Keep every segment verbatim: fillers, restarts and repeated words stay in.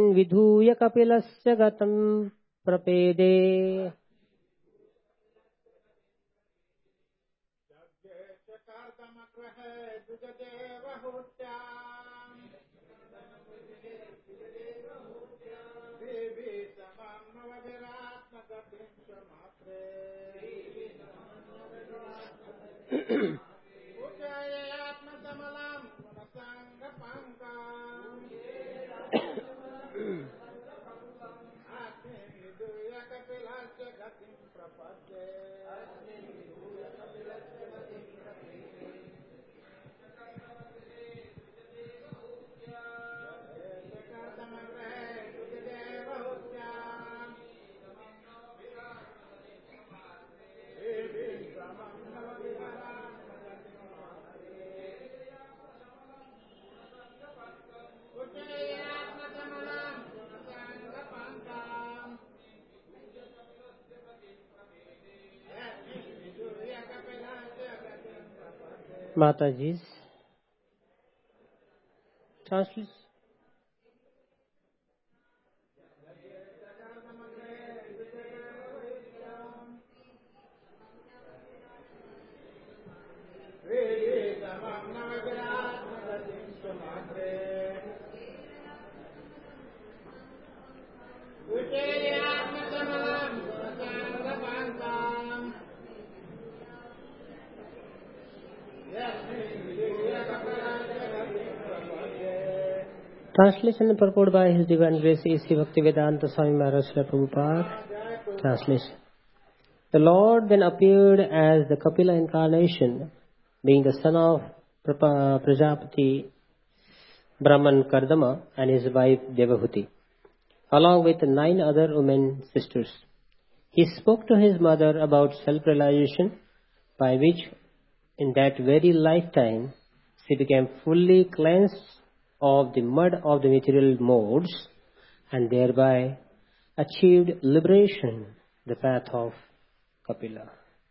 विधूय कपिलस्य गतं प्रपेदे Mataji's translation. Translation and purport by His Divine Grace A C Bhaktivedanta Swami Maharaj Srila Prabhupada. Translation. The Lord then appeared as the Kapila incarnation, being the son of Prajapati Brahman Kardama and his wife Devahuti, along with nine other women sisters. He spoke to his mother about self-realization, by which in that very lifetime she became fully cleansed of the mud of the material modes and thereby achieved liberation, the path of Kapila.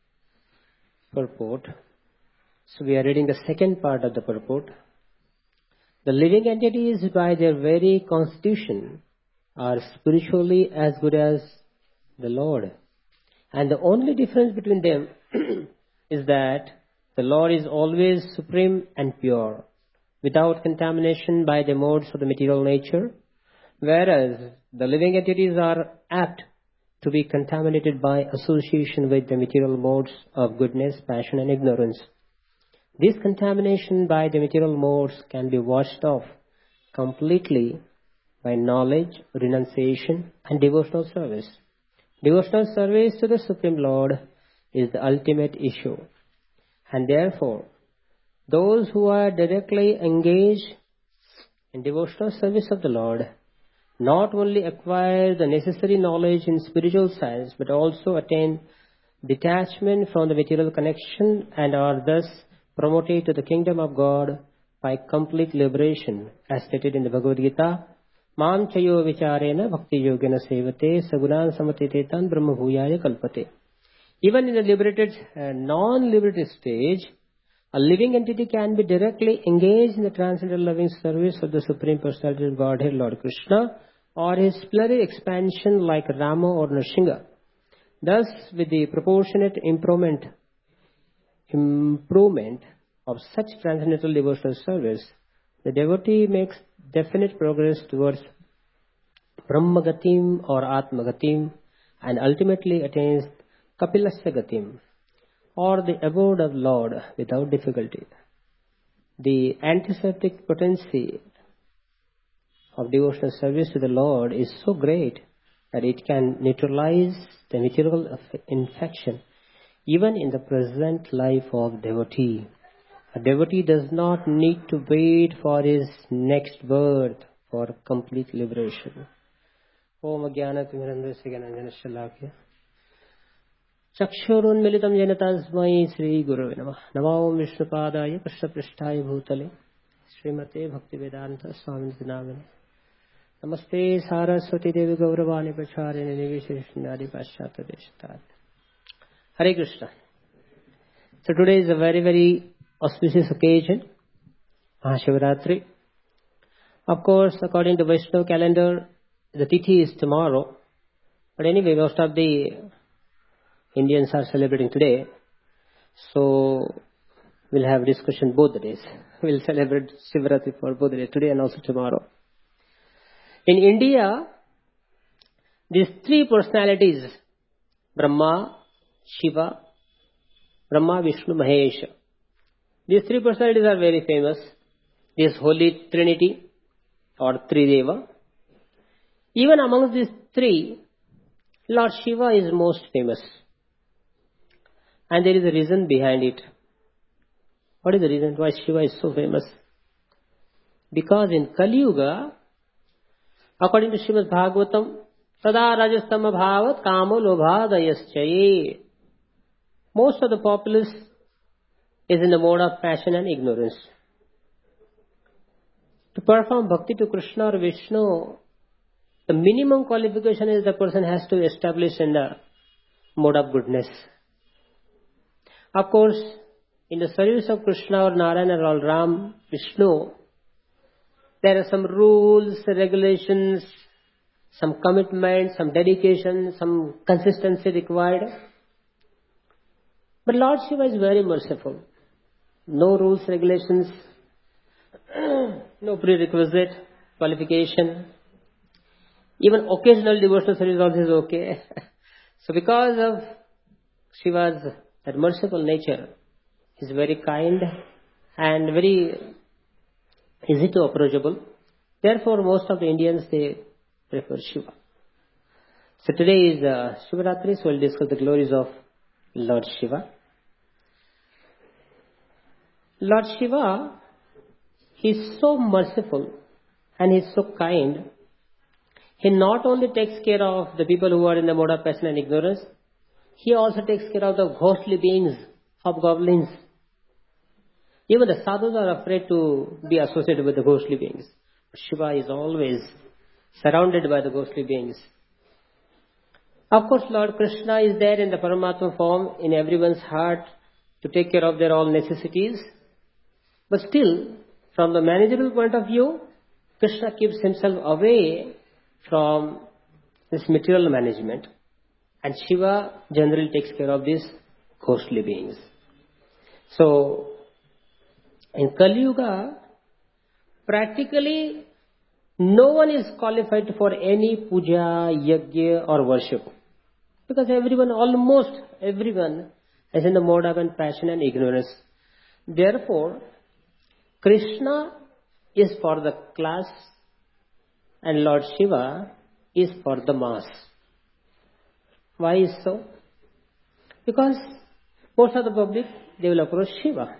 Purport. So we are reading the second part of the purport. The living entities by their very constitution are spiritually as good as the Lord. And the only difference between them is that the Lord is always supreme and pure, without contamination by the modes of the material nature, whereas the living entities are apt to be contaminated by association with the material modes of goodness, passion and ignorance. This contamination by the material modes can be washed off completely by knowledge, renunciation and devotional service. Devotional service to the Supreme Lord is the ultimate issue, and therefore those who are directly engaged in devotional service of the Lord not only acquire the necessary knowledge in spiritual science, but also attain detachment from the material connection and are thus promoted to the kingdom of God by complete liberation, as stated in the Bhagavad Gita. Mam chayo vicharena bhakti yogena sevate sagunan samatitetan brahma bhuyaya kalpate. Even in the liberated and non-liberated stage, a living entity can be directly engaged in the transcendental loving service of the Supreme Personality of Godhead, Lord Krishna, or his splendid expansion like Rama or Nrsimha. Thus, with the proportionate improvement, improvement of such transcendental devotional service, the devotee makes definite progress towards Brahmagatim or Atmagatim and ultimately attains Kapilasya Gatim, or the abode of Lord, without difficulty. The antiseptic potency of devotional service to the Lord is so great that it can neutralize the material infection even in the present life of devotee. A devotee does not need to wait for his next birth for complete liberation. Om Jnana Timirandasya Jnananjana Shalakya Chakshurunmilitam Jena Tasmai Sri Gurave Namah. Namo Vishnupadaya Krishnaprishthaya Bhutale Srimate Bhaktivedanta Swamiti Namane. Namaste Saraswati Devi Gauravani Pracharine Nivisheshnadi Paschata Deshtat. Hare Krishna. So today is a very, very auspicious occasion, Mahashivratri. Of course, according to Vaishnava calendar, the Tithi is tomorrow. But anyway, most of the Indians are celebrating today. So we'll have discussion both the days. We'll celebrate Shivaratri for both the days, today and also tomorrow. In India, these three personalities, Brahma, Shiva, Brahma, Vishnu, Mahesh. These three personalities are very famous. This Holy Trinity or Trideva. Even amongst these three, Lord Shiva is most famous. And there is a reason behind it. What is the reason why Shiva is so famous? Because in Kali Yuga, according to Srimad Bhagavatam, Tada Rajastama Bhavat Kamo Lobhadayaschaye. Most of the populace is in the mode of passion and ignorance. To perform bhakti to Krishna or Vishnu, the minimum qualification is the person has to establish in the mode of goodness. Of course, in the service of Krishna or Narayana or Ram, Vishnu, there are some rules, regulations, some commitment, some dedication, some consistency required. But Lord Shiva is very merciful. No rules, regulations, no prerequisite qualification. Even occasional devotional service also is okay. So because of Shiva's that merciful nature, he is very kind and very easy to approachable. Therefore, most of the Indians, they prefer Shiva. So today is uh, Shivaratri, so we'll discuss the glories of Lord Shiva. Lord Shiva, he is so merciful and he is so kind. He not only takes care of the people who are in the mode of passion and ignorance, he also takes care of the ghostly beings, hobgoblins. Even the sadhus are afraid to be associated with the ghostly beings. But Shiva is always surrounded by the ghostly beings. Of course, Lord Krishna is there in the Paramatma form in everyone's heart to take care of their all necessities. But still, from the managerial point of view, Krishna keeps himself away from this material management. And Shiva generally takes care of these ghostly beings. So, in Kali Yuga, practically no one is qualified for any puja, yajna or worship. Because everyone, almost everyone, is in the mode of passion and ignorance. Therefore, Krishna is for the class and Lord Shiva is for the mass. Why is so? Because most of the public, they will approach Shiva.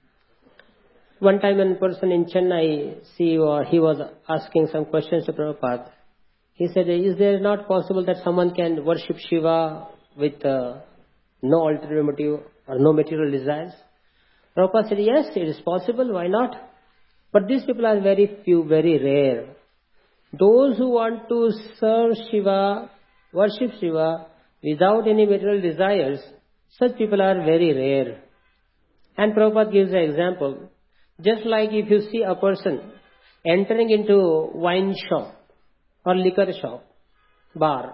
One time a person in Chennai, see, uh, he was asking some questions to Prabhupada. He said, is there not possible that someone can worship Shiva with uh, no ulterior motive or no material desires? Prabhupada said, yes, it is possible, why not? But these people are very few, very rare. Those who want to serve Shiva, worship Shiva, without any material desires, such people are very rare. And Prabhupada gives an example. Just like if you see a person entering into wine shop or liquor shop, bar.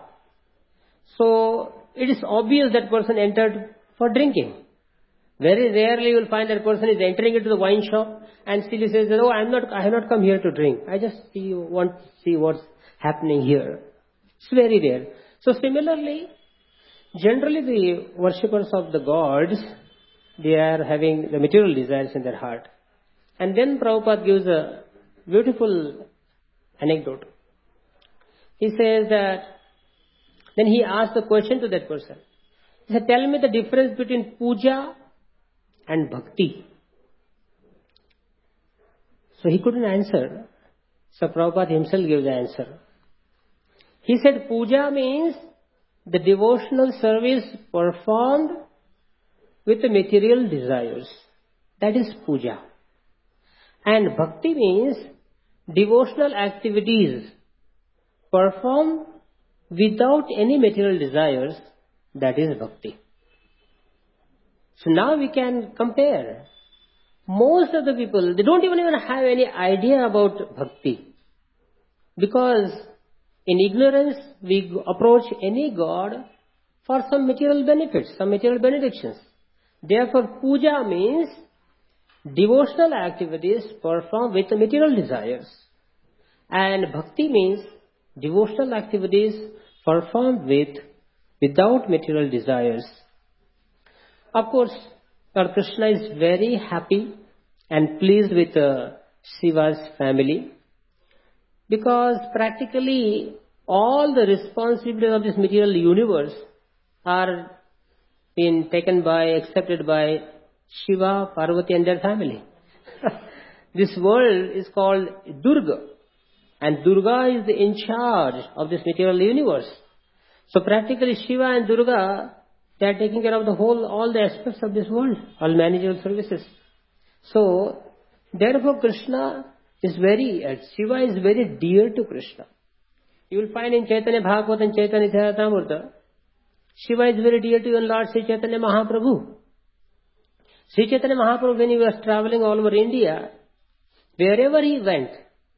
So, it is obvious that person entered for drinking. Very rarely you will find that person is entering into the wine shop and still he says, oh, I'm not, I have not come here to drink. I just see, want to see what's happening here. It's very rare. So similarly, generally the worshippers of the gods, they are having the material desires in their heart. And then Prabhupada gives a beautiful anecdote. He says that, then he asked the question to that person. He said, tell me the difference between puja and bhakti. So he couldn't answer. So Prabhupada himself gives the answer. He said, puja means the devotional service performed with the material desires. That is puja. And bhakti means devotional activities performed without any material desires. That is bhakti. So now we can compare. Most of the people, they don't even, even have any idea about bhakti. Because In ignorance, we approach any god for some material benefits, some material benedictions. Therefore, puja means devotional activities performed with material desires. And bhakti means devotional activities performed with without material desires. Of course, Lord Krishna is very happy and pleased with uh, Shiva's family, because practically all the responsibilities of this material universe are being taken by, accepted by Shiva, Parvati and their family. This world is called Durga, and Durga is in charge of this material universe. So practically Shiva and Durga, they are taking care of the whole, all the aspects of this world, all managerial services. So therefore Krishna is very, uh, Shiva is very dear to Krishna. You will find in Chaitanya Bhagavata and Chaitanya Charitamrita, Shiva is very dear to even Lord Sri Chaitanya Mahaprabhu. Sri Chaitanya Mahaprabhu, when he was traveling all over India, wherever he went,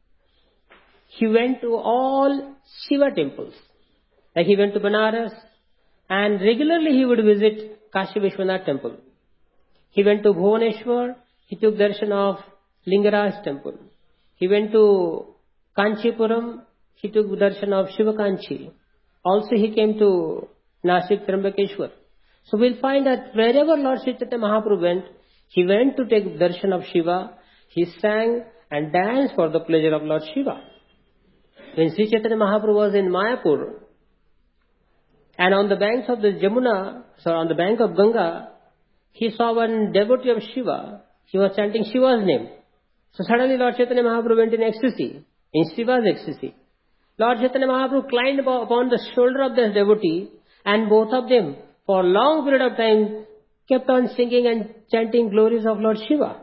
he went to all Shiva temples. Like he went to Banaras, and regularly he would visit Kashi Vishwanath temple. He went to Bhuvaneshwar, he took darshan of Lingaraj temple. He went to Kanchipuram, he took darshan of Shiva Kanchi. Also he came to Nashik Trambakeshwar. So we'll find that wherever Lord Sri Chaitanya Mahaprabhu went, he went to take darshan of Shiva, he sang and danced for the pleasure of Lord Shiva. When Sri Chaitanya Mahaprabhu was in Mayapur, and on the banks of the Jamuna, so on the bank of Ganga, he saw one devotee of Shiva. He was chanting Shiva's name. So suddenly Lord Chaitanya Mahaprabhu went in ecstasy, in Shiva's ecstasy. Lord Chaitanya Mahaprabhu climbed upon the shoulder of this devotee, and both of them, for a long period of time, kept on singing and chanting glories of Lord Shiva.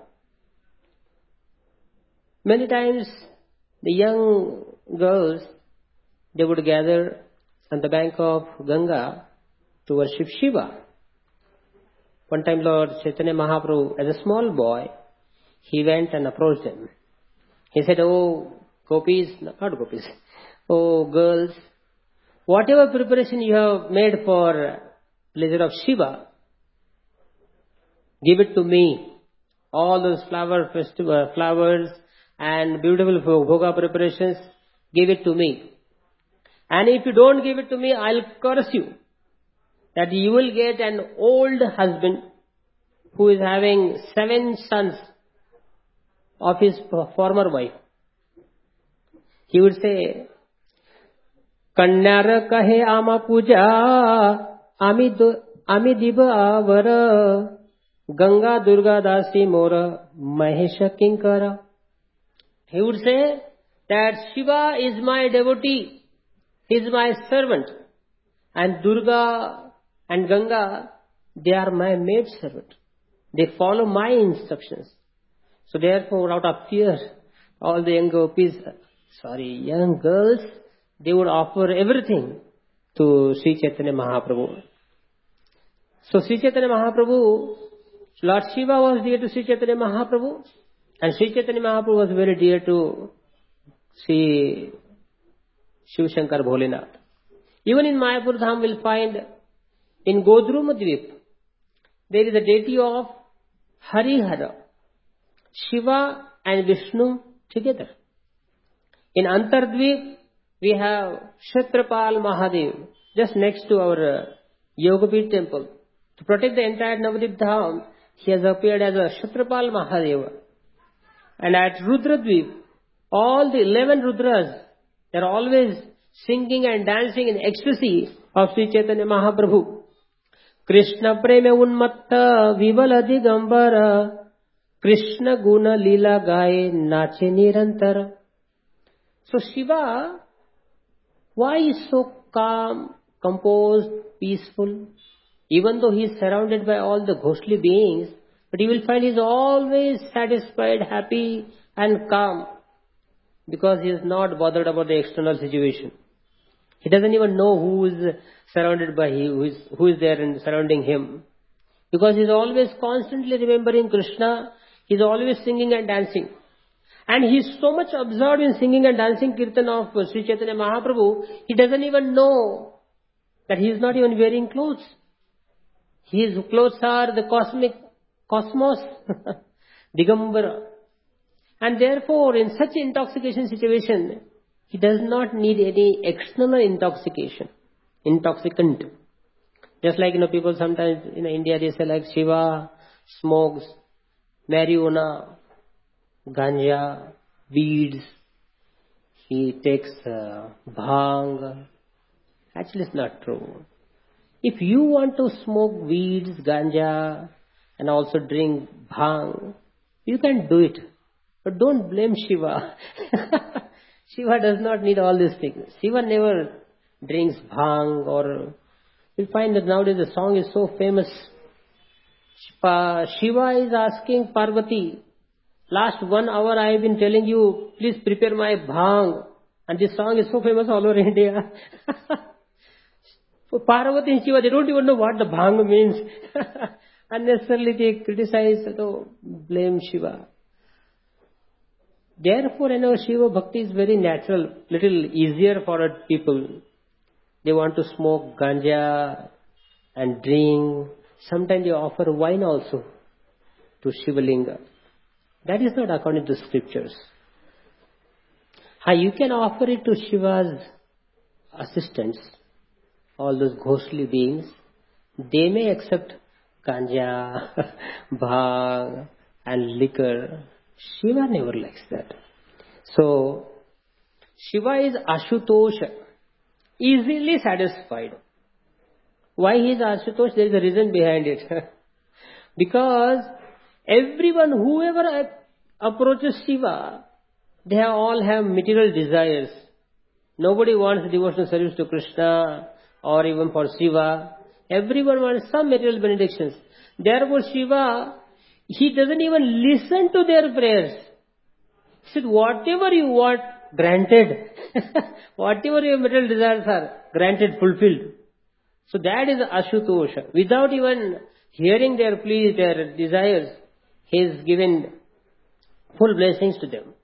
Many times, the young girls, they would gather on the bank of Ganga to worship Shiva. One time Lord Chaitanya Mahaprabhu, as a small boy, he went and approached them. He said, "Oh, gopis, not gopis, oh girls, whatever preparation you have made for pleasure of Shiva, give it to me. All those flower festival, flowers and beautiful bhoga preparations, give it to me. And if you don't give it to me, I'll curse you, that you will get an old husband who is having seven sons of his former wife." He would say, "Kanyara kahe ama puja, ami diba avara, Ganga Durga dasi mora, Mahesha kinkara." He would say that Shiva is my devotee, he is my servant, and Durga and Ganga, they are my maid servant. They follow my instructions. So therefore, out of fear, all the young gopis, sorry, young girls, they would offer everything to Sri Chaitanya Mahaprabhu. So Sri Chaitanya Mahaprabhu, Lord Shiva was dear to Sri Chaitanya Mahaprabhu, and Sri Chaitanya Mahaprabhu was very dear to Sri Shiv Shankar Bholenath. Even in Mayapur Dham, we'll find in Godrumadvip, there is a deity of Harihara, Shiva and Vishnu together. In Antardvip, we have Kshatrapal Mahadev, just next to our uh, Yogapit temple. To protect the entire Navadvip Dham, he has appeared as a Kshatrapal Mahadeva. And at Rudradvip, all the eleven Rudras, they are always singing and dancing in ecstasy of Sri Chaitanya Mahaprabhu. Krishna prema unmatta vivala digambara, Krishna guna lila gaye nache nirantara. So Shiva, why is so calm, composed, peaceful? Even though he is surrounded by all the ghostly beings, but you will find he is always satisfied, happy and calm, because he is not bothered about the external situation. He doesn't even know who is surrounded by him, who is, who is there and surrounding him. Because he is always constantly remembering Krishna, he is always singing and dancing. And he is so much absorbed in singing and dancing kirtan of Sri Chaitanya Mahaprabhu, he doesn't even know that he is not even wearing clothes. His clothes are the cosmic cosmos, Digambara. And therefore, in such intoxication situation, he does not need any external intoxication, intoxicant. Just like, you know, people sometimes in India, they say like Shiva smokes marijuana, ganja, weeds, he takes uh, bhang. Actually, it's not true. If you want to smoke weeds, ganja, and also drink bhang, you can do it. But don't blame Shiva. Shiva does not need all these things. Shiva never drinks bhang, or you find that nowadays the song is so famous. Shiva is asking Parvati, last one hour I have been telling you, please prepare my bhang. And this song is so famous all over India. For Parvati and Shiva, they don't even know what the bhang means. Unnecessarily they criticize, so blame Shiva. Therefore, you know, Shiva Bhakti is very natural, little easier for people. They want to smoke ganja and drink. Sometimes they offer wine also to Shiva Linga. That is not according to scriptures. How you can offer it to Shiva's assistants, all those ghostly beings. They may accept ganja, bhang and liquor. Shiva never likes that. So, Shiva is Ashutosha, easily satisfied. Why he is Ashutosh? There is a reason behind it. Because everyone, whoever approaches Shiva, they all have material desires. Nobody wants devotional service to Krishna or even for Shiva. Everyone wants some material benedictions. Therefore, Shiva, he doesn't even listen to their prayers. He said, whatever you want, granted. Whatever your material desires are, granted, fulfilled. So that is Ashutosha. Without even hearing their pleas, their desires, he is given full blessings to them.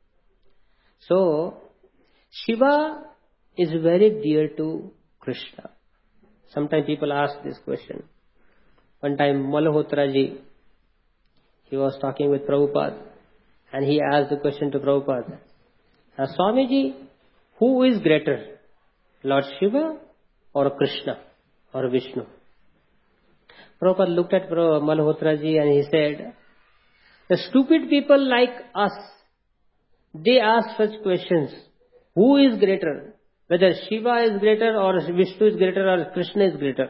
So, Shiva is very dear to Krishna. Sometimes people ask this question. One time, Malhotra ji, he was talking with Prabhupada, and he asked the question to Prabhupada, Swamiji, who is greater, Lord Shiva or Krishna or Vishnu? Prabhupada looked at Malhotra ji and he said, the stupid people like us, they ask such questions. Who is greater? Whether Shiva is greater or Vishnu is greater or Krishna is greater.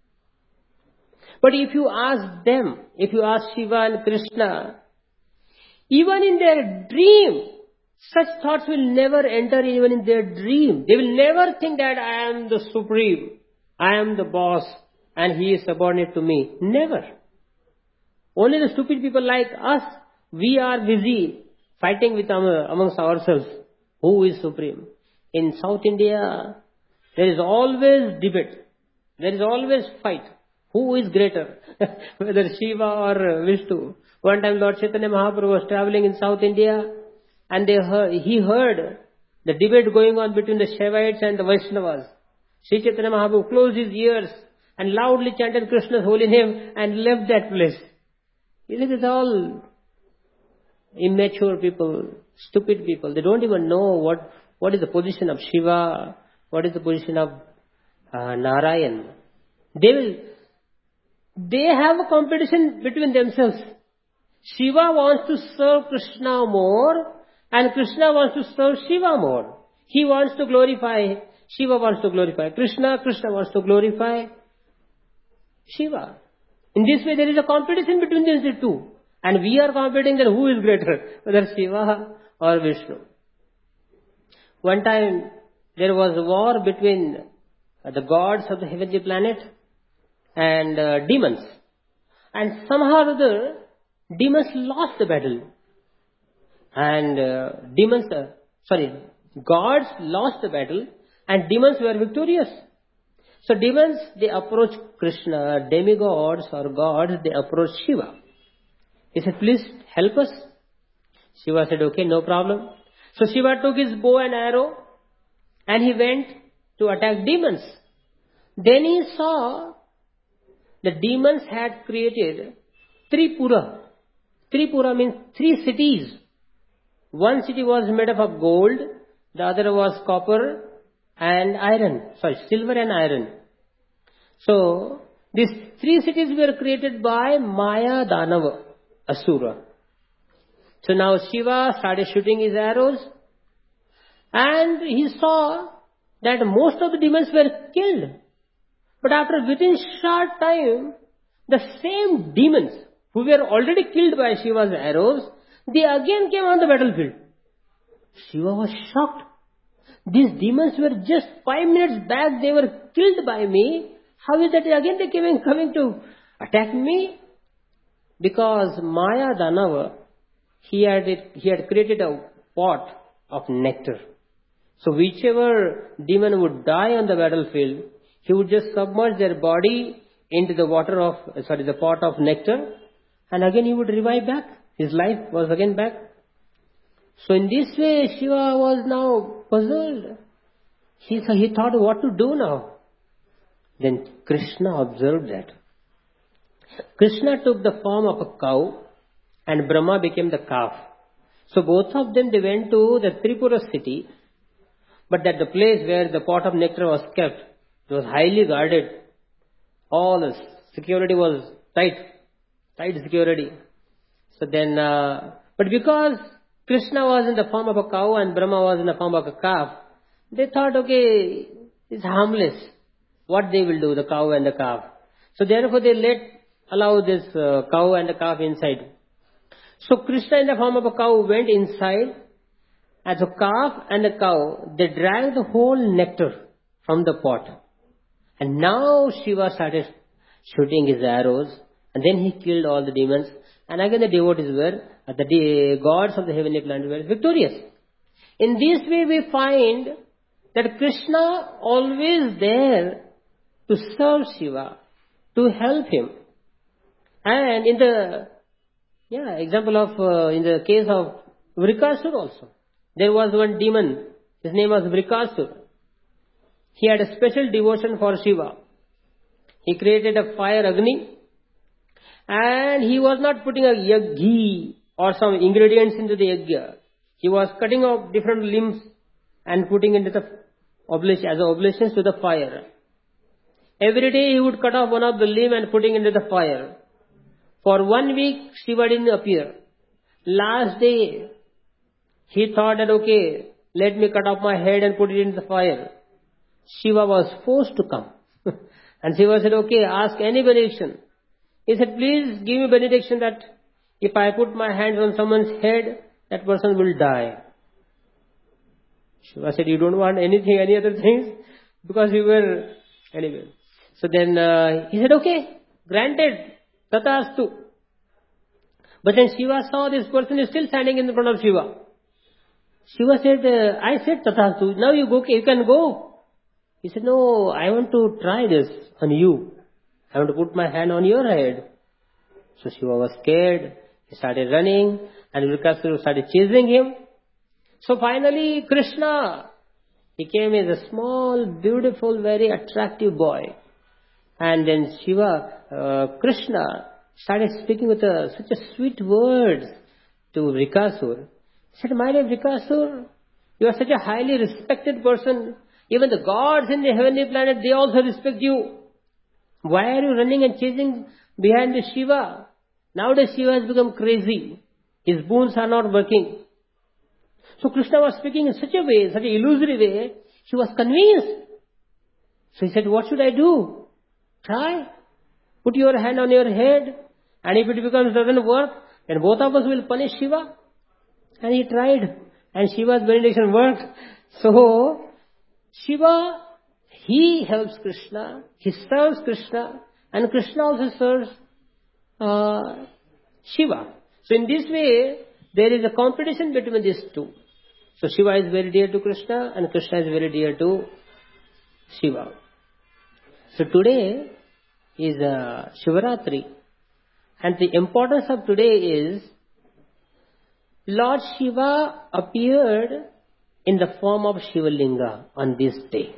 But if you ask them, if you ask Shiva and Krishna, even in their dream, such thoughts will never enter even in their dream. They will never think that I am the supreme, I am the boss, and he is subordinate to me. Never. Only the stupid people like us, we are busy fighting with amongst ourselves. Who is supreme? In South India, there is always debate. There is always fight. Who is greater? Whether Shiva or Vishnu. One time Lord Chaitanya Mahaprabhu was traveling in South India, and they heard, he heard the debate going on between the Shaivites and the Vaishnavas. Sri Chaitanya Mahaprabhu closed his ears and loudly chanted Krishna's holy name and left that place. It is all immature people, stupid people. They don't even know what, what is the position of Shiva, what is the position of uh, Narayan. They will, they have a competition between themselves. Shiva wants to serve Krishna more, and Krishna wants to serve Shiva more. He wants to glorify, Shiva wants to glorify Krishna, Krishna wants to glorify Shiva. In this way there is a competition between these two. And we are competing that who is greater, whether Shiva or Vishnu. One time there was a war between the gods of the heavenly planet and uh, demons. And somehow or other, demons lost the battle. And uh, demons, uh, sorry, gods lost the battle and demons were victorious. So demons, they approach Krishna, demigods or gods, they approach Shiva. He said, please help us. Shiva said, okay, no problem. So Shiva took his bow and arrow and he went to attack demons. Then he saw the demons had created Tripura. Tripura means three cities. One city was made up of gold, the other was copper and iron, sorry, silver and iron. So, these three cities were created by Maya Danava, Asura. So now Shiva started shooting his arrows and he saw that most of the demons were killed. But after within short time, the same demons who were already killed by Shiva's arrows, they again came on the battlefield. Shiva was shocked. These demons were just five minutes back, they were killed by me. How is that again they came coming to attack me? Because Maya Danava, he had, it, he had created a pot of nectar. So whichever demon would die on the battlefield, he would just submerge their body into the water of, sorry, the pot of nectar, and again he would revive back. His life was again back. So in this way, Shiva was now puzzled. He, he thought what to do now. Then Krishna observed that. Krishna took the form of a cow and Brahma became the calf. So both of them, they went to the Tripura city, but at the place where the pot of nectar was kept, it was highly guarded. All the security was tight, tight security. So then, uh, but because Krishna was in the form of a cow and Brahma was in the form of a calf, they thought, okay, it's harmless. What they will do, the cow and the calf. So therefore they let, allow this uh, cow and the calf inside. So Krishna in the form of a cow went inside, and the calf and the cow, they drank the whole nectar from the pot. And now Shiva started shooting his arrows, and then he killed all the demons. And again the devotees were, uh, the de- gods of the heavenly planet were victorious. In this way we find that Krishna always there to serve Shiva, to help him. And in the yeah example of, uh, in the case of Vrikasur also, there was one demon, his name was Vrikasur. He had a special devotion for Shiva. He created a fire Agni, and he was not putting a yag- ghee or some ingredients into the yajna. He was cutting off different limbs and putting into the oblation, as oblations to the fire. Every day he would cut off one of the limb and putting into the fire. For one week Shiva didn't appear. Last day he thought that, okay, let me cut off my head and put it in the fire. Shiva was forced to come. And Shiva said, okay, ask any benediction. He said, please give me benediction that if I put my hands on someone's head, that person will die. Shiva said, you don't want anything, any other things? Because we were, anyway. So then uh, he said, okay, granted, tathastu. But then Shiva saw this person is still standing in front of Shiva. Shiva said, uh, I said tathastu, now you go, you can go. He said, no, I want to try this on you. I want to put my hand on your head. So Shiva was scared. He started running and Vrikasura started chasing him. So finally Krishna, he came as a small, beautiful, very attractive boy. And then Shiva, uh, Krishna started speaking with a, such a sweet words to Vrikasura. He said, my dear Vrikasura, you are such a highly respected person. Even the gods in the heavenly planet, they also respect you. Why are you running and chasing behind the Shiva? Nowadays Shiva has become crazy. His boons are not working. So Krishna was speaking in such a way, such an illusory way, he was convinced. So he said, what should I do? Try. Put your hand on your head, and if it becomes doesn't work, then both of us will punish Shiva. And he tried, and Shiva's benediction worked. So Shiva, he helps Krishna, he serves Krishna, and Krishna also serves uh, Shiva. So in this way, there is a competition between these two. So Shiva is very dear to Krishna, and Krishna is very dear to Shiva. So today is uh, Shivaratri, and the importance of today is Lord Shiva appeared in the form of Shivalinga on this day.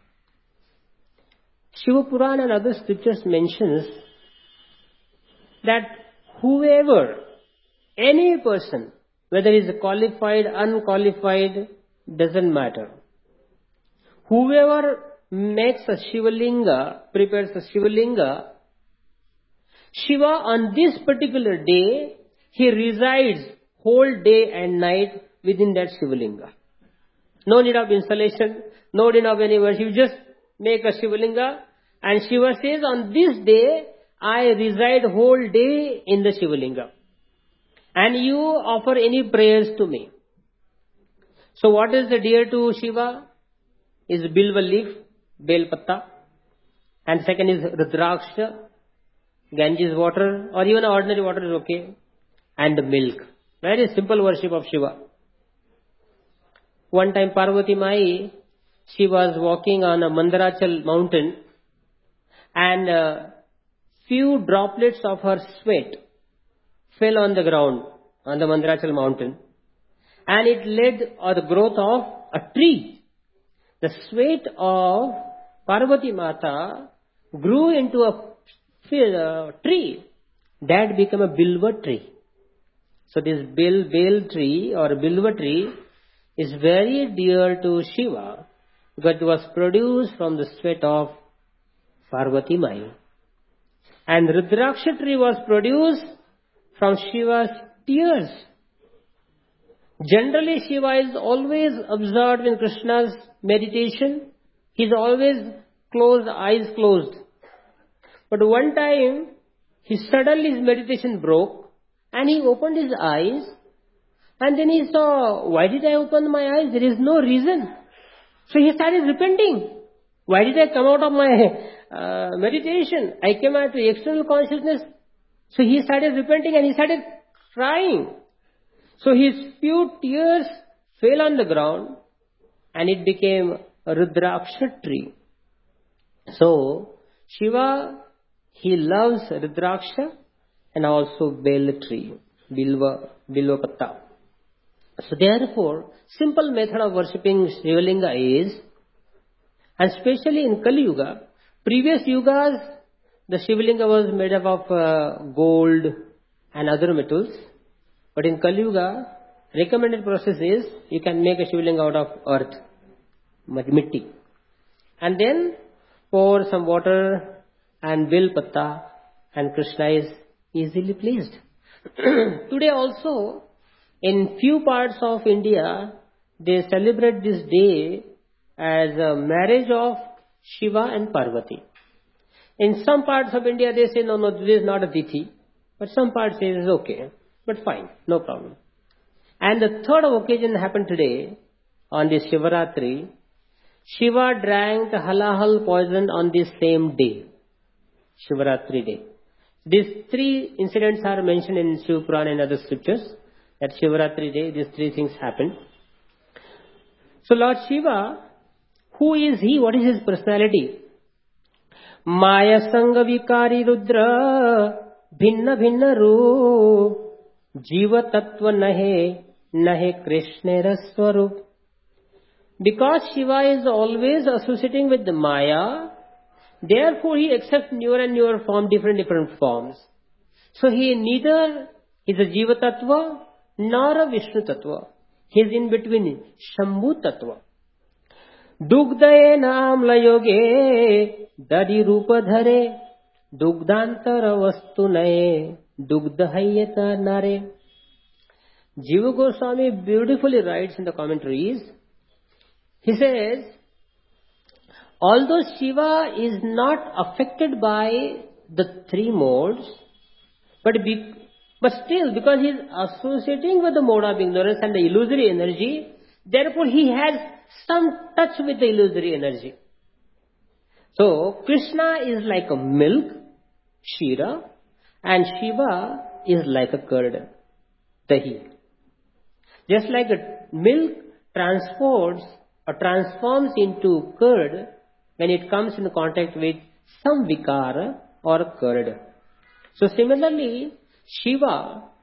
Shiva Purana and other scriptures mentions that whoever, any person, whether he is qualified, unqualified, doesn't matter. Whoever makes a Shivalinga, prepares a Shivalinga, Shiva on this particular day, he resides whole day and night within that Shivalinga. No need of installation, no need of any worship. You just make a Shivalinga and Shiva says, on this day, I reside whole day in the Shivalinga. And you offer any prayers to me. So what is the dear to Shiva? Is Bilva leaf, Bel Patta. And second is Rudraksha, Ganges water, or even ordinary water is okay. And milk. Very simple worship of Shiva. One time Parvati Mai, she was walking on a Mandarachal mountain and uh, few droplets of her sweat fell on the ground on the Mandarachal mountain and it led to the growth of a tree. The sweat of Parvati Mata grew into a uh, tree that became a Bilva tree. So this Bil, Bel tree or Bilva tree is very dear to Shiva because it was produced from the sweat of Parvati Mai. And Rudraksha tree was produced from Shiva's tears. Generally Shiva is always absorbed in Krishna's meditation. He is always closed, eyes closed. But one time, he suddenly his meditation broke and he opened his eyes and then he saw, why did I open my eyes? There is no reason. So he started repenting. Why did I come out of my uh, meditation? I came out to external consciousness. So he started repenting and he started crying. So his few tears fell on the ground and it became a Rudraksha tree. So Shiva, he loves Rudraksha and also Bel tree, Bilva, Bilva Patta. So therefore, simple method of worshipping Shivalinga is, and especially in Kali Yuga, previous Yugas, the Shivalinga was made up of uh, gold and other metals. But in Kali Yuga, recommended process is, you can make a Shivalinga out of earth, mitti. And then pour some water and Bil Patta and Krishna is easily pleased. Today also, in few parts of India, they celebrate this day as a marriage of Shiva and Parvati. In some parts of India, they say, no, no, this is not a Tithi. But some parts say, it's okay. But fine, no problem. And the third occasion happened today, on this Shivaratri. Shiva drank halahal poison on this same day, Shivaratri day. These three incidents are mentioned in Shiva Purana and other scriptures. At Shivaratri day, these three things happened. So Lord Shiva, who is he? What is his personality? Maya Sangha Vikari Rudra Bhinna Bhinna Ru Jiva Tattva Nahe Nahe Krishna Swarup. Because Shiva is always associating with the Maya, therefore he accepts newer and newer form, different different forms. So he neither is a Jiva Tattva nor a Vishnu Tattva. He is in between, Shambhu Tattva. Dugdaye naam layoge Dari rupa dhare Dugdantara vastu naye Dugdahayata nare. Jiva Goswami beautifully writes in the commentaries. He says, although Shiva is not affected by the three modes, but, be, but still because he is associating with the mode of ignorance and the illusory energy, therefore he has some touch with the illusory energy. So, Krishna is like a milk, Shira, and Shiva is like a curd, Dahi. Just like a milk transports or transforms into curd when it comes in contact with some vikara or curd. So similarly, Shiva,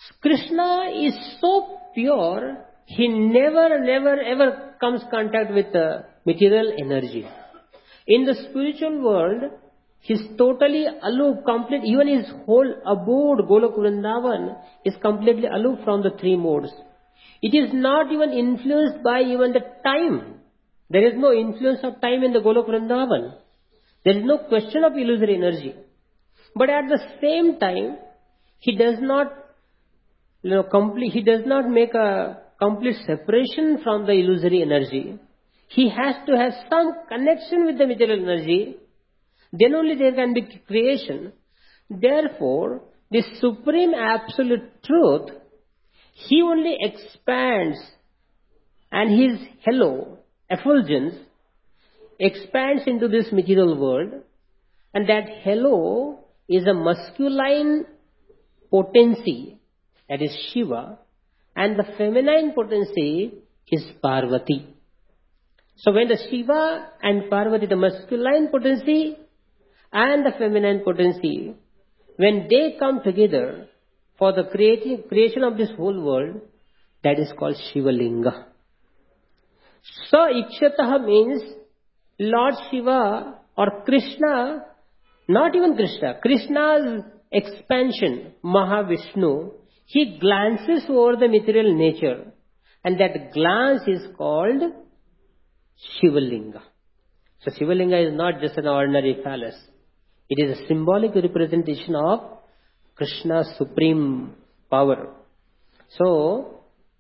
Krishna is so pure, he never, never, ever comes contact with uh, material energy. In the spiritual world, he is totally aloof, complete. Even his whole abode, Golok Vrindavan, is completely aloof from the three modes. It is not even influenced by even the time. There is no influence of time in the Golok Vrindavan. There is no question of illusory energy. But at the same time, he does not, you know, complete, he does not make a complete separation from the illusory energy. He has to have some connection with the material energy. Then only there can be creation. Therefore, the supreme absolute truth, he only expands, and his halo, effulgence, expands into this material world, and that halo is a masculine potency, that is Shiva, and the feminine potency is Parvati. So when the Shiva and Parvati, the masculine potency and the feminine potency, when they come together for the creating, creation of this whole world, that is called Shiva Linga. Sa Ikshataha means Lord Shiva or Krishna, not even Krishna, Krishna's expansion, Mahavishnu, he glances over the material nature, and that glance is called Shiva Linga. So Shiva Linga is not just an ordinary phallus. It is a symbolic representation of Krishna's supreme power. So,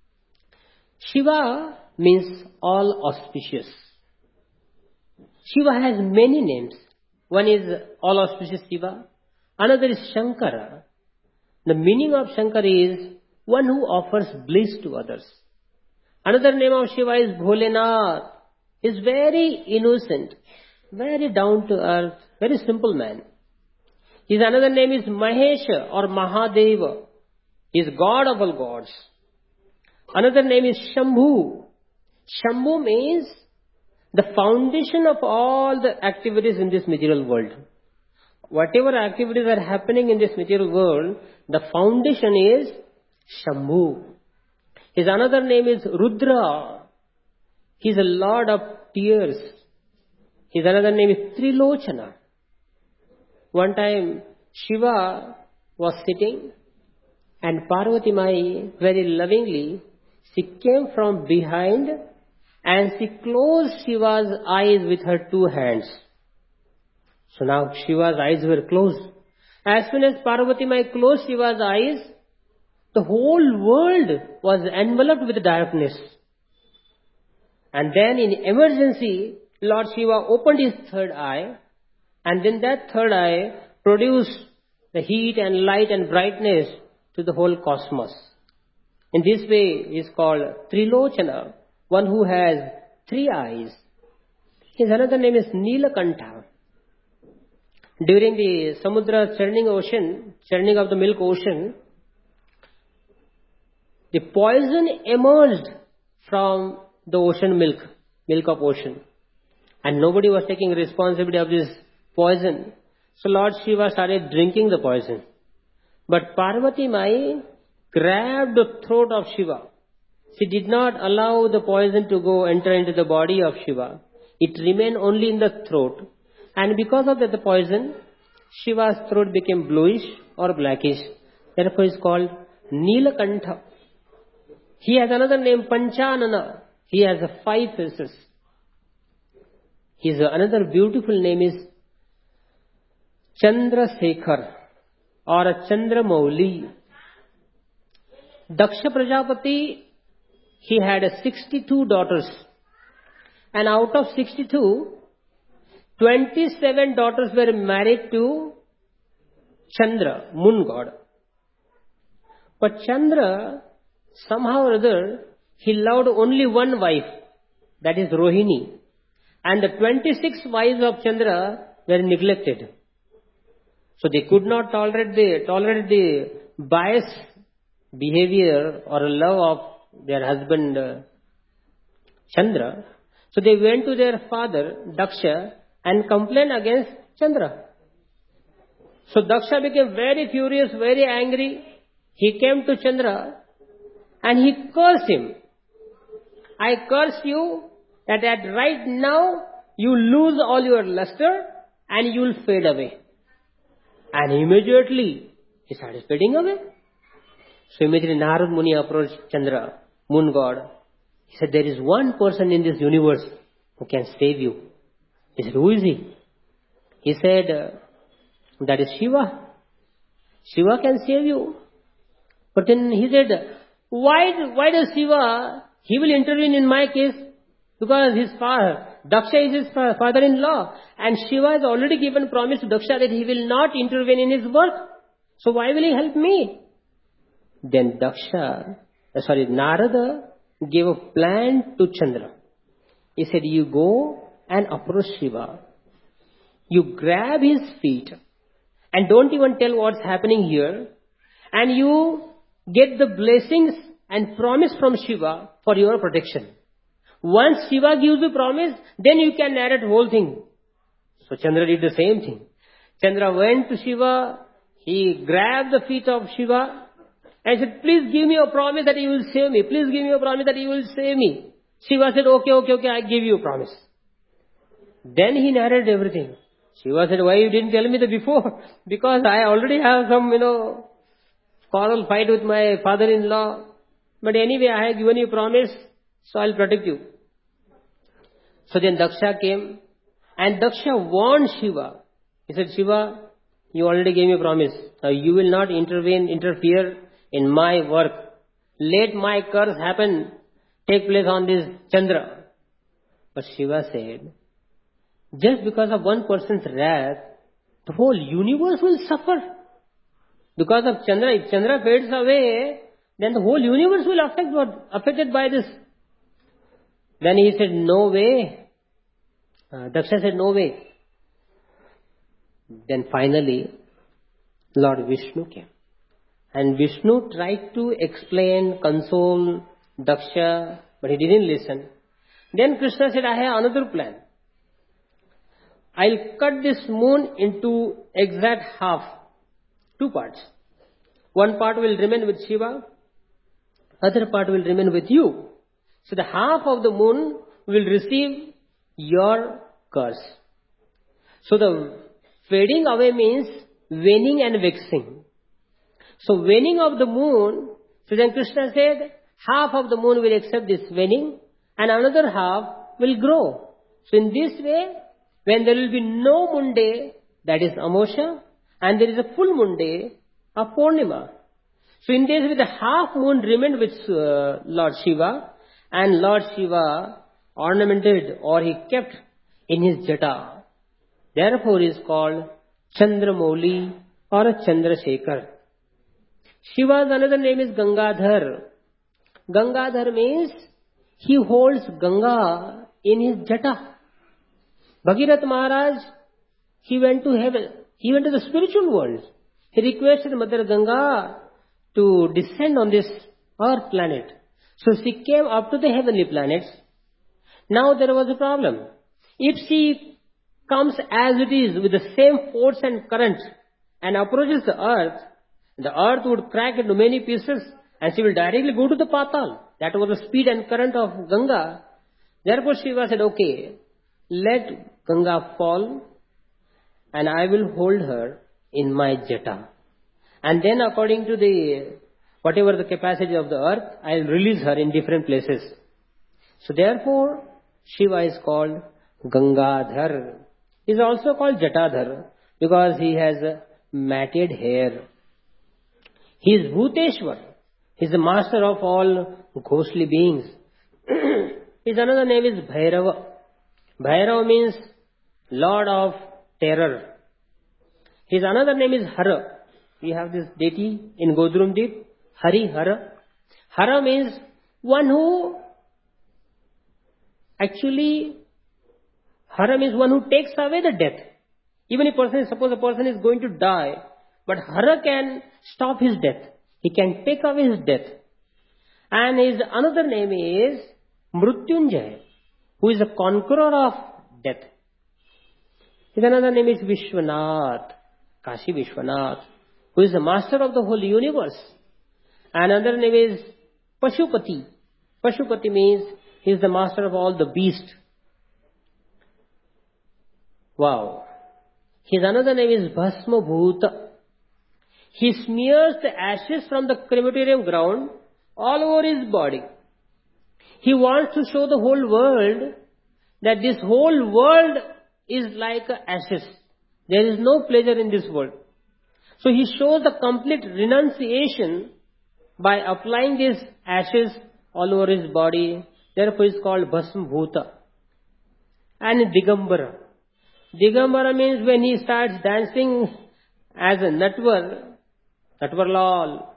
Shiva means all auspicious. Shiva has many names. One is all auspicious Shiva. Another is Shankara. The meaning of Shankara is one who offers bliss to others. Another name of Shiva is Bholenath. He is very innocent, very down to earth, very simple man. His another name is Mahesha or Mahadeva. He is God of all gods. Another name is Shambhu. Shambhu means the foundation of all the activities in this material world. Whatever activities are happening in this material world, the foundation is Shambhu. His another name is Rudra. He is a lord of tears. His another name is Trilochana. One time Shiva was sitting, and Parvati Mai very lovingly, she came from behind and she closed Shiva's eyes with her two hands. So now Shiva's eyes were closed. As soon as Parvati Mai closed Shiva's eyes, the whole world was enveloped with darkness. And then in emergency, Lord Shiva opened his third eye, and then that third eye produced the heat and light and brightness to the whole cosmos. In this way he is called Trilochana, one who has three eyes. His another name is Nilakantha. During the Samudra churning ocean, churning of the milk ocean, the poison emerged from the ocean milk, milk of ocean. And nobody was taking responsibility of this poison. So Lord Shiva started drinking the poison. But Parvati Mai grabbed the throat of Shiva. She did not allow the poison to go enter into the body of Shiva. It remained only in the throat. And because of that, the poison, Shiva's throat became bluish or blackish. Therefore, he is called Nilakantha. He has another name, Panchanana. He has five faces. His another beautiful name is Chandrasekhar or Chandramauli. Daksha Prajapati, he had sixty-two daughters. And out of sixty-two, twenty-seven daughters were married to Chandra, moon god. But Chandra, somehow or other, he loved only one wife, that is Rohini. And the twenty-six wives of Chandra were neglected. So they could not tolerate the, tolerate the biased behavior or love of their husband uh, Chandra. So they went to their father, Daksha, and complained against Chandra. So Daksha became very furious, very angry, he came to Chandra and he cursed him. I curse you that at right now you lose all your luster and you will fade away. And immediately he started fading away. So immediately Narad Muni approached Chandra, moon god. He said, there is one person in this universe who can save you. He said, who is he? He said, uh, that is Shiva. Shiva can save you. But then he said, why, why does Shiva, he will intervene in my case? Because his father, Daksha is his father-in-law. And Shiva has already given promise to Daksha that he will not intervene in his work. So why will he help me? Then Daksha, uh, sorry, Narada gave a plan to Chandra. He said, you go and approach Shiva. You grab his feet and don't even tell what's happening here. And you get the blessings and promise from Shiva for your protection. Once Shiva gives you promise, then you can narrate whole thing. So Chandra did the same thing. Chandra went to Shiva. He grabbed the feet of Shiva and said, please give me a promise that you will save me. Please give me a promise that you will save me. Shiva said, okay, okay, okay, I give you a promise. Then he narrated everything. Shiva said, why you didn't tell me that before? Because I already have some, you know, quarrel fight with my father-in-law. But anyway, I have given you a promise, so I'll protect you. So then Daksha came and Daksha warned Shiva. He said, Shiva, you already gave me a promise. Now you will not intervene, interfere in my work. Let my curse happen, take place on this Chandra. But Shiva said, just because of one person's wrath, the whole universe will suffer. Because of Chandra, if Chandra fades away, then the whole universe will affect what, affected by this. Then he said, no way. Uh, Daksha said, no way. Then finally, Lord Vishnu came. And Vishnu tried to explain, console Daksha, but he didn't listen. Then Krishna said, I have another plan. I'll cut this moon into exact half, two parts. One part will remain with Shiva, other part will remain with you. So the half of the moon will receive your curse. So the fading away means waning and waxing. So waning of the moon, so then Krishna said, half of the moon will accept this waning and another half will grow. So in this way, when there will be no moon day, that is Amosha, and there is a full moon day of Purnima. So in this way, the half moon remained with uh, Lord Shiva, and Lord Shiva ornamented or he kept in his jata. Therefore he is called Chandramouli or a Chandrasekhar. Shiva's another name is Gangadhar. Gangadhar means he holds Ganga in his jata. Bhagirath Maharaj, he went to heaven. He went to the spiritual world. He requested Mother Ganga to descend on this earth planet. So she came up to the heavenly planets. Now there was a problem. If she comes as it is with the same force and current and approaches the earth, the earth would crack into many pieces and she will directly go to the Patal. That was the speed and current of Ganga. Therefore Shiva said, okay, let Ganga fall and I will hold her in my jata. And then according to the, whatever the capacity of the earth, I will release her in different places. So therefore, Shiva is called Gangadhar. He is also called Jatadhar because he has matted hair. He is Bhuteshwar. He is the master of all ghostly beings. His another name is Bhairava. Bhairava means Lord of Terror. His another name is Hara. We have this deity in Godrum Deep, Hari Hara. Hara means one who actually, Hara means one who takes away the death. Even if person, suppose a person is going to die, but Hara can stop his death. He can take away his death. And his another name is Mrutyunjay, who is a conqueror of death. His another name is Vishwanath, Kashi Vishwanath, who is the master of the whole universe. Another name is Pashupati. Pashupati means he is the master of all the beasts. Wow. His another name is Bhasma Bhuta. He smears the ashes from the crematorium ground all over his body. He wants to show the whole world that this whole world is like ashes. There is no pleasure in this world. So he shows the complete renunciation by applying these ashes all over his body. Therefore he is called Bhasma Bhuta. And Digambara. Digambara means when he starts dancing as a Natvar, Natvar Lal,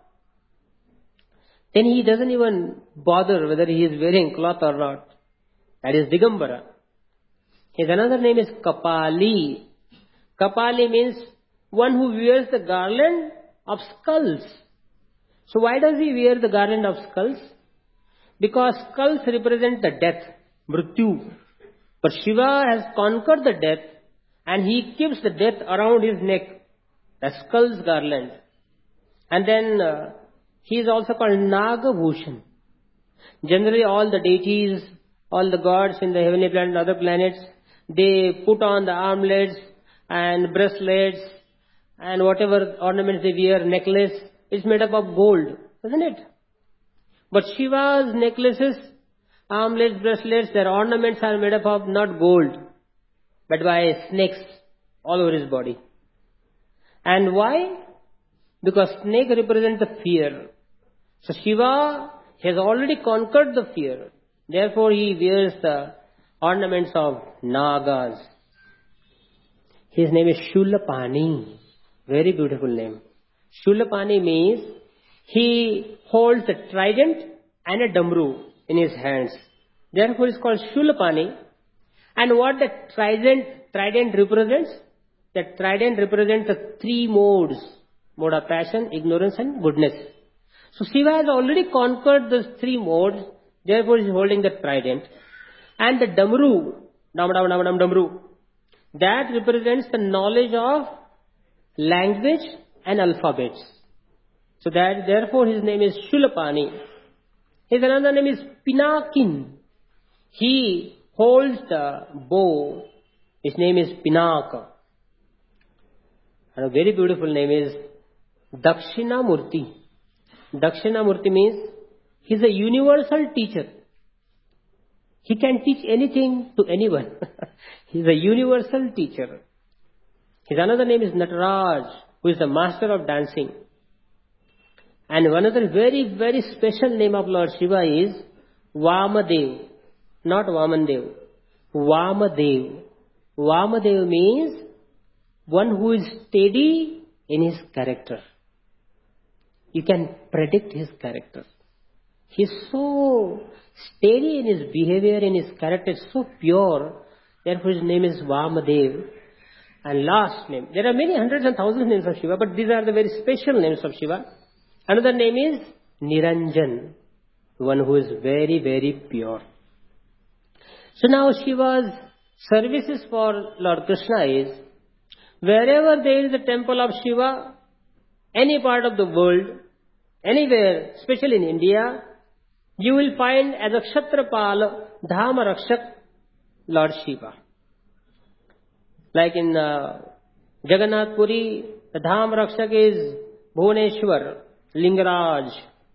then he doesn't even bother whether he is wearing cloth or not. That is Digambara. His another name is Kapali. Kapali means one who wears the garland of skulls. So why does he wear the garland of skulls? Because skulls represent the death, Mrityu. But Shiva has conquered the death and he keeps the death around his neck. The skull's garland. And then uh, he is also called Nagabhushan. Generally all the deities, all the gods in the heavenly planet and other planets, they put on the armlets and bracelets and whatever ornaments they wear, necklace, is made up of gold, isn't it? But Shiva's necklaces, armlets, bracelets, their ornaments are made up of not gold, but by snakes all over his body. And why? Because snake represents the fear. So Shiva has already conquered the fear. Therefore he wears the ornaments of Nagas. His name is Shulapani. Very beautiful name. Shulapani means he holds a trident and a damru in his hands. Therefore it's called Shulapani. And what the trident, trident represents? That trident represents the three modes. Mode of passion, ignorance and goodness. So Shiva has already conquered those three modes. Therefore he is holding the trident. And the damru, dam dam dam dam damru, that represents the knowledge of language and alphabets. So that therefore his name is Shulapani. His another name is Pinakin. He holds the bow. His name is Pinaka. And a very beautiful name is Dakshinamurti. Dakshinamurti means he is a universal teacher. He can teach anything to anyone. He is a universal teacher. His another name is Nataraj, who is the master of dancing. And one other very, very special name of Lord Shiva is Vamadev. Not Vamandev. Vamadev. Vamadev means one who is steady in his character. You can predict his character. He is so steady in his behavior, in his character, so pure. Therefore his name is Vamadev. And last name, there are many hundreds and thousands of names of Shiva, but these are the very special names of Shiva. Another name is Niranjan, one who is very, very pure. So now Shiva's services for Lord Krishna is, wherever there is a temple of Shiva, any part of the world, anywhere, especially in India, you will find as a Kshatrapal, Dhama Rakshak, Lord Shiva. Like in uh, Jagannath Puri, the Dhama Rakshak is Bhuvaneshwar, Lingaraj.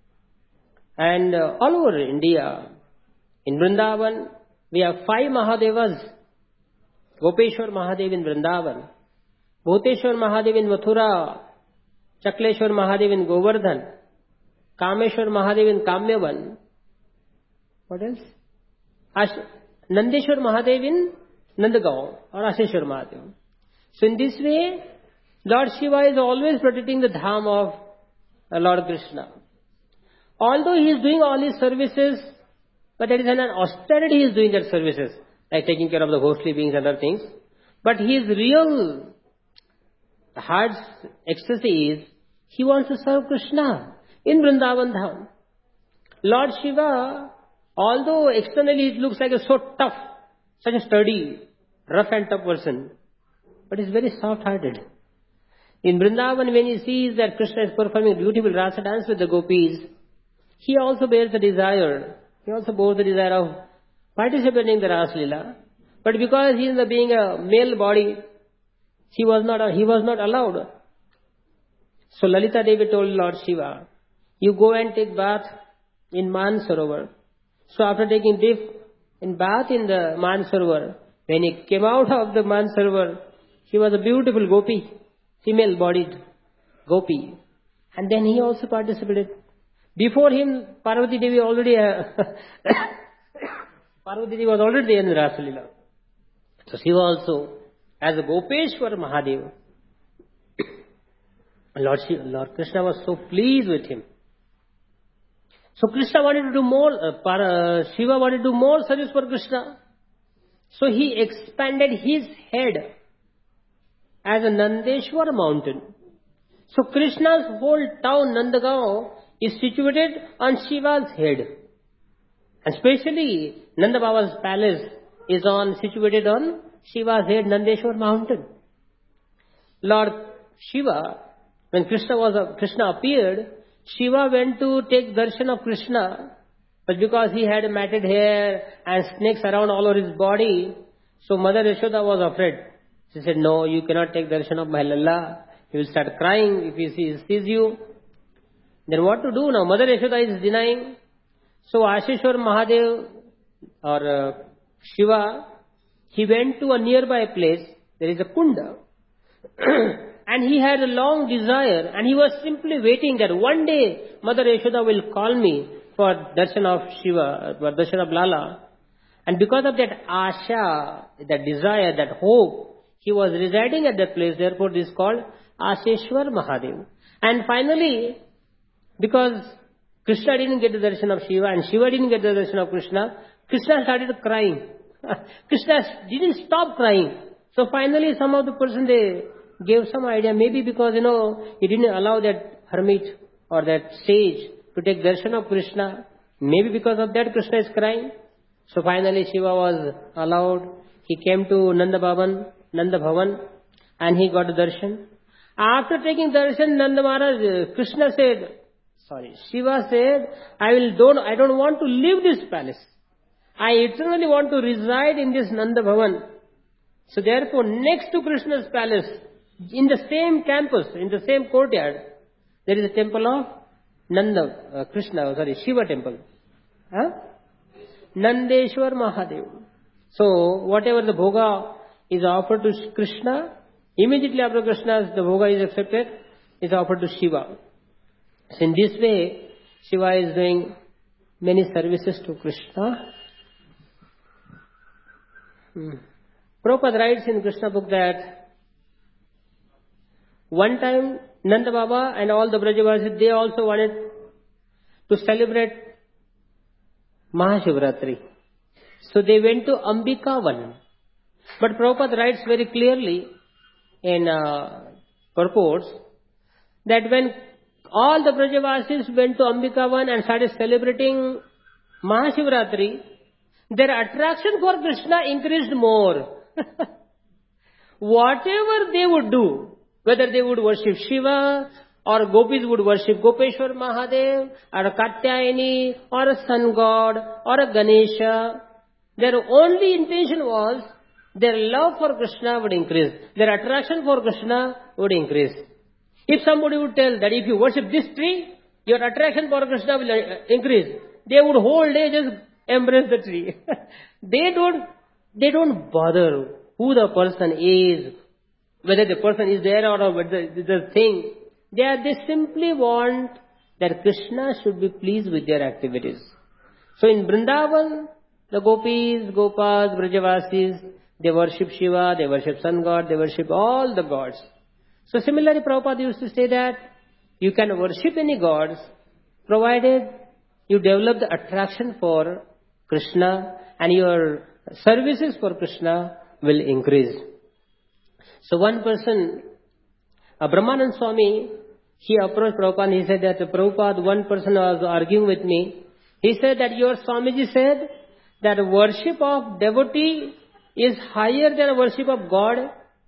And uh, all over India, in Vrindavan, we have five Mahadevas. Gopeshwar Mahadev in Vrindavan, Bhuteshwar Mahadev in Mathura, Chakleshwar Mahadev in Govardhan, Kameshwar Mahadev in Kamyavan. What else? Ash- Nandeshwar Mahadev in Nandagaon or Asheshwar Mahadev. So in this way, Lord Shiva is always protecting the dham of uh, Lord Krishna. Although he is doing all his services, but there is an austerity he is doing that services, like taking care of the ghostly beings and other things. But his real heart's ecstasy is, he wants to serve Krishna in Vrindavan Dham. Lord Shiva, although externally it looks like a so tough, such a sturdy, rough and tough person, but is very soft-hearted. In Vrindavan, when he sees that Krishna is performing beautiful rasa dance with the gopis, he also bears the desire. He also bore the desire of participating in the Rasa Leela. But because he is the being a male body, he was not he was not allowed. So Lalita Devi told Lord Shiva, you go and take bath in Mansarovar. So after taking dip in bath in the Mansarovar, when he came out of the Mansarovar, he was a beautiful gopi, female-bodied gopi. And then he also participated. Before him, Parvati Devi already, uh, Parvati Devi was already there in the Rasa Leela. So Shiva also, as a Gopeshwar Mahadev, Lord, Shiva, Lord Krishna was so pleased with him. So Krishna wanted to do more, uh, Para, Shiva wanted to do more service for Krishna. So he expanded his head as a Nandeshwar mountain. So Krishna's whole town, Nandagaon, is situated on Shiva's head. And especially Nanda Baba's palace is on situated on Shiva's head, Nandeshwar mountain. Lord Shiva, when Krishna was Krishna appeared, Shiva went to take darshan of Krishna, but because he had matted hair and snakes around all over his body, so Mother Yashoda was afraid. She said, no, you cannot take darshan of my Lalla. He will start crying if he sees, sees you. Then what to do now? Mother Yashoda is denying. So Asheshwar Mahadev or uh, Shiva, he went to a nearby place. There is a kunda. And he had a long desire, and he was simply waiting that one day Mother Yashoda will call me for darshan of Shiva, for darshan of Lala. And because of that asha, that desire, that hope, he was residing at that place. Therefore, this is called Asheshwar Mahadev. And finally, because Krishna didn't get the darshan of Shiva and Shiva didn't get the darshan of Krishna, Krishna started crying. Krishna didn't stop crying. So finally, some of the person they gave some idea, maybe because, you know, he didn't allow that hermit or that sage to take darshan of Krishna. Maybe because of that Krishna is crying. So finally Shiva was allowed. He came to Nanda Bhavan, Nanda Bhavan, and he got the darshan. After taking darshan, Nanda Maharaj, Krishna said, sorry, Shiva said, I will don't, I don't want to leave this palace. I eternally want to reside in this Nanda Bhavan. So therefore, next to Krishna's palace, in the same campus, in the same courtyard, there is a temple of Nanda, uh, Krishna, sorry, Shiva temple. Huh? Nandeshwar Mahadev. So, whatever the bhoga is offered to Krishna, immediately after Krishna's, the bhoga is accepted, is offered to Shiva. So, in this way, Shiva is doing many services to Krishna. Hmm. Prabhupada writes in Krishna book that one time Nanda Baba and all the Brajavasis, they also wanted to celebrate Mahashivratri. So they went to Ambikavan. But Prabhupada writes very clearly in uh, purports that when all the Brajavasis went to Ambikavan and started celebrating Mahashivratri, their attraction for Krishna increased more. Whatever they would do, whether they would worship Shiva or gopis would worship Gopeshwar Mahadev or a Katyayani or a sun god or a Ganesha, their only intention was their love for Krishna would increase. Their attraction for Krishna would increase. If somebody would tell that if you worship this tree, your attraction for Krishna will increase, they would whole day just embrace the tree. They don't, they don't bother who the person is, whether the person is there or whether the thing. They, are, they simply want that Krishna should be pleased with their activities. So in Vrindavan, the gopis, gopas, brajavasis, they worship Shiva, they worship sun god, they worship all the gods. So similarly, Prabhupada used to say that you can worship any gods provided you develop the attraction for Krishna and your services for Krishna will increase. So one person, a Brahmanand Swami, he approached Prabhupada and he said that, Prabhupada, one person was arguing with me. He said that your Swamiji said that worship of devotee is higher than worship of God.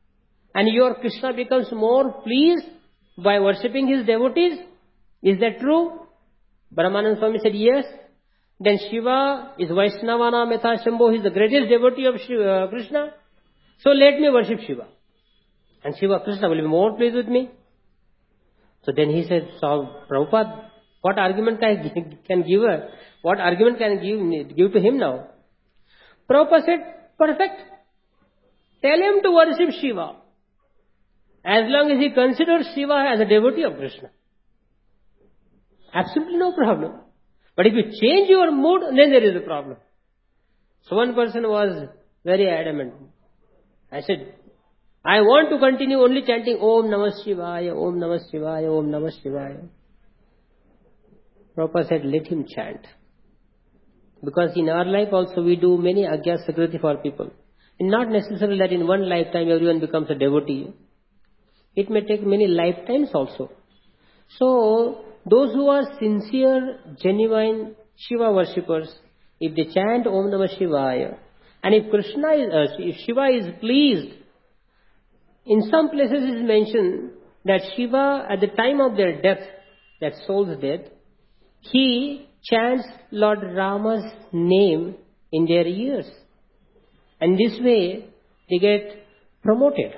And your Krishna becomes more pleased by worshipping his devotees. Is that true? Brahmananda Swami said, yes. Then Shiva is Vaishnavana Metha Shambho. He is the greatest devotee of Shiva, uh, Krishna. So let me worship Shiva. And Shiva, Krishna will be more pleased with me. So then he said, so Prabhupada, what argument can I can give her? What argument can I give, give to him now? Prabhupada said, perfect. Tell him to worship Shiva. As long as he considers Shiva as a devotee of Krishna. Absolutely no problem. But if you change your mood, then there is a problem. So one person was very adamant. I said, I want to continue only chanting Om Namah Shivaya, Om Namah Shivaya, Om Namah Shivaya. Prabhupada said, let him chant. Because in our life also we do many Agya Sakriti for people. And not necessarily that in one lifetime everyone becomes a devotee. It may take many lifetimes also. So, those who are sincere, genuine Shiva worshippers, if they chant Om Namah Shivaya, and if Krishna is, uh, if Shiva is pleased, in some places it is mentioned that Shiva, at the time of their death, that soul's death, he chants Lord Rama's name in their ears. And this way, they get promoted.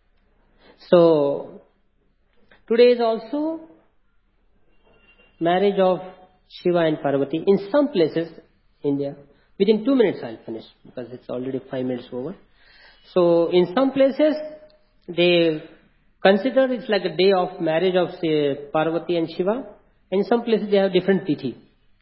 So, today is also marriage of Shiva and Parvati. In some places, India, within two minutes I'll finish because it's already five minutes over. So, in some places, they consider it's like a day of marriage of say, Parvati and Shiva. In some places, they have different tithi.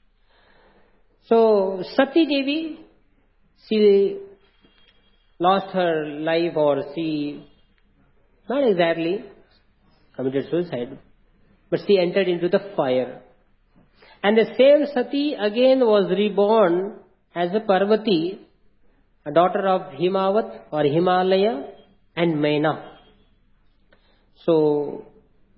So, Sati Devi, she lost her life or she, not exactly committed suicide, but she entered into the fire. And the same Sati again was reborn as a Parvati, a daughter of Himavat or Himalaya and Maina. So,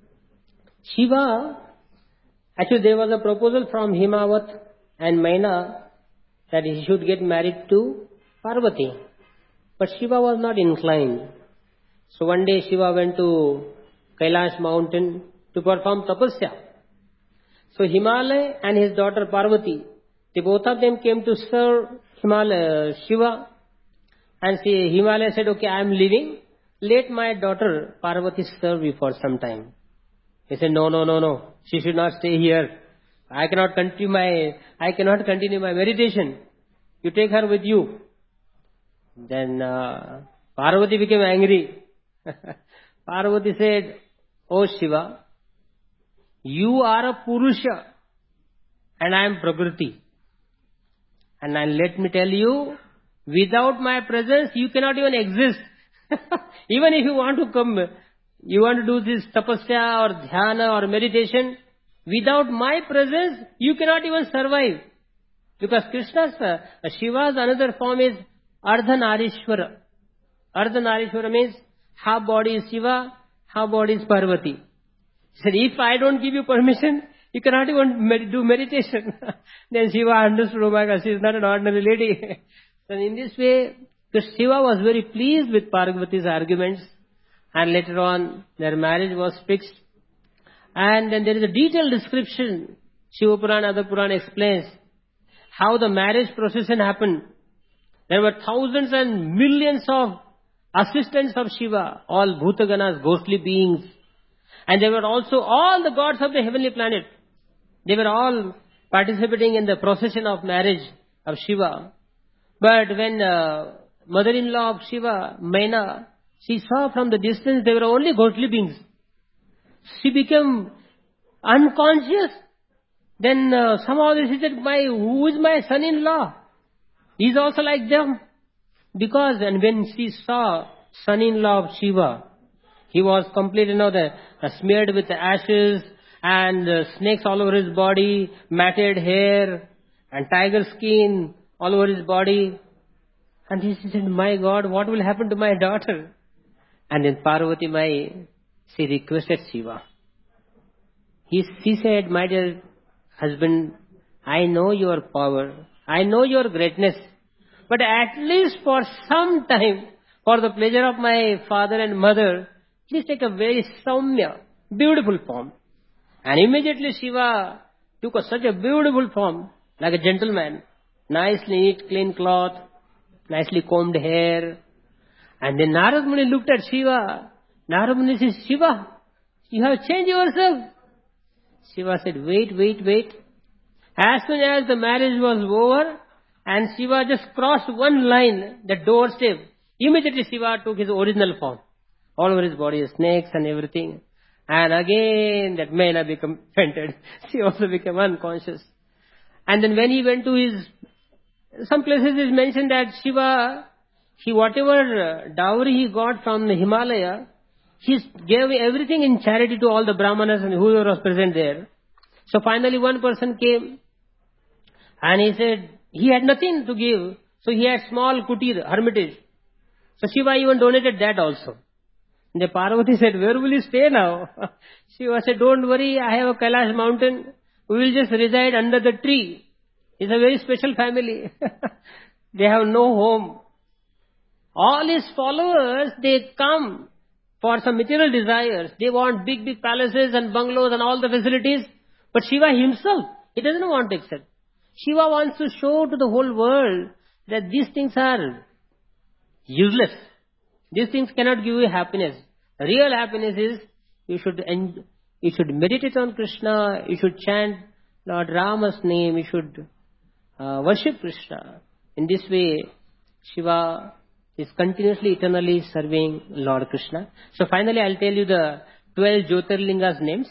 Shiva, actually there was a proposal from Himavat and Maina that he should get married to Parvati. But Shiva was not inclined. So one day Shiva went to Kailash mountain to perform tapasya. So Himalaya and his daughter Parvati, they both of them came to serve Himalaya, Shiva. And see, Himalaya said, okay, I am leaving. Let my daughter Parvati serve you for some time. He said, no, no, no, no. She should not stay here. I cannot continue my, I cannot continue my meditation. You take her with you. Then uh, Parvati became angry. Parvati said, oh Shiva, you are a Purusha and I am Prakriti. And I, let me tell you, without my presence, you cannot even exist. Even if you want to come, you want to do this tapasya or dhyana or meditation, without my presence, you cannot even survive. Because Krishna's, uh, Shiva's another form is Ardhanarishwara. Ardhanarishwara means half body is Shiva, half body is Parvati. He said, if I don't give you permission, you cannot even med- do meditation. Then Shiva understood, oh my God, she is not an ordinary lady. And in this way, Shiva was very pleased with Parvati's arguments. And later on, their marriage was fixed. And then there is a detailed description. Shiva Purana, Ada Purana explains how the marriage procession happened. There were thousands and millions of assistants of Shiva, all Bhutaganas, ghostly beings. And there were also all the gods of the heavenly planet. They were all participating in the procession of marriage of Shiva. But when uh, mother-in-law of Shiva, Maina, she saw from the distance they were only ghostly beings. She became unconscious. Then uh, somehow she said, my, who is my son-in-law? He is also like them. Because, and when she saw son-in-law of Shiva, he was completely, you know, the, uh, smeared with ashes and uh, snakes all over his body, matted hair and tiger skin all over his body. And she said, my God, what will happen to my daughter? And then Parvati Mai, she requested Shiva. He, she said, my dear husband, I know your power. I know your greatness. But at least for some time, For the pleasure of my father and mother, please take a very Saumya, beautiful form. And immediately Shiva took a, such a beautiful form, like a gentleman, nicely neat, clean cloth, nicely combed hair. And then Narad Muni looked at Shiva. Narad Muni says, Shiva, you have changed yourself. Shiva said, wait, wait, wait. As soon as the marriage was over and Shiva just crossed one line, the doorstep, immediately Shiva took his original form. All over his body, snakes and everything. And again that Maina became fainted. She also became unconscious. And then when he went to his, some places it is mentioned that Shiva, he whatever dowry he got from the Himalaya, he gave everything in charity to all the Brahmanas and whoever was present there. So finally one person came and he said he had nothing to give. So he had small kutir, hermitage. So Shiva even donated that also. And the Parvati said, where will you stay now? Shiva said, don't worry, I have a Kailash mountain. We will just reside under the tree. It's a very special family. They have no home. All his followers, they come for some material desires. They want big, big palaces and bungalows and all the facilities. But Shiva himself, he doesn't want to accept. Shiva wants to show to the whole world that these things are useless. These things cannot give you happiness. Real happiness is you should en- you should meditate on Krishna, you should chant Lord Rama's name, you should uh, worship Krishna. In this way, Shiva is continuously, eternally serving Lord Krishna. So finally, I'll tell you the twelve Jyotirlingas names.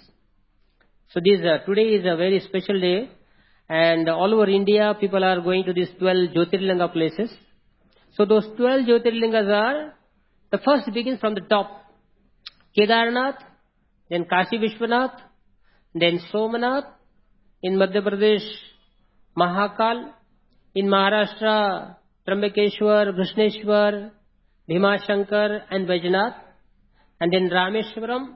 So this uh, today is a very special day, and all over India, people are going to these twelve Jyotirlinga places. So those twelve Jyotirlingas are, the first begins from the top. Kedarnath, then Kashi Vishwanath, then Somanath, in Madhya Pradesh, Mahakal, in Maharashtra, Trambakeshwar, Bhushneshwar, Bhimashankar and Bajnath, and then Rameshwaram,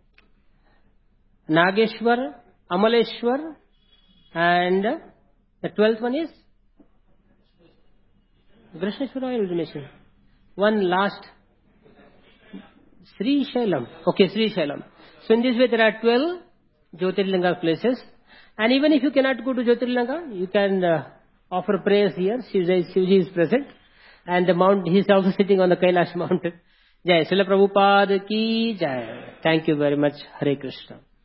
Nageshwar, Amaleshwar, and the twelfth one is Bhushneshwar I will mention. One last, Sri Shailam. Okay, Sri Shailam. So in this way there are twelve Jyotirlinga places. And even if you cannot go to Jyotirlinga, you can uh, offer prayers here. Shivji, Shivji is present. And the mount, he is also sitting on the Kailash mountain. Jai Srila Prabhupada ki jai. Thank you very much. Hare Krishna.